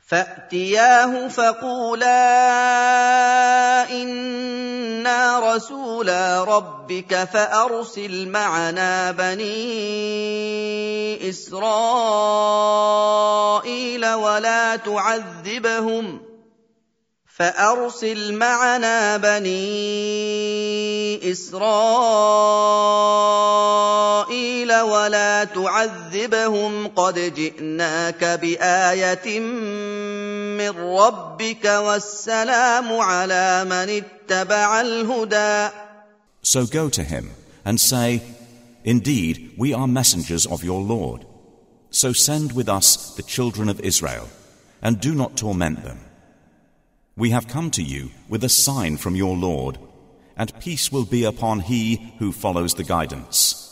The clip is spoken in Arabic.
فَأْتِيَاهُ فَقُولَا إِنَّا رَسُولَا رَبِّكَ فَأَرْسِلْ مَعَنَا بَنِي إِسْرَائِيلَ وَلَا تُعَذِّبْهُمْ قَدْ جِئْنَاكَ بِآيَةٍ مِّن رَّبِّكَ وَالسَّلَامُ عَلَىٰ مَنِ اتَّبَعَ الْهُدَىٰ. So go to him and say, Indeed, we are messengers of your Lord. So send with us the children of Israel, and do not torment them. We have come to you with a sign from your Lord, and peace will be upon he who follows the guidance.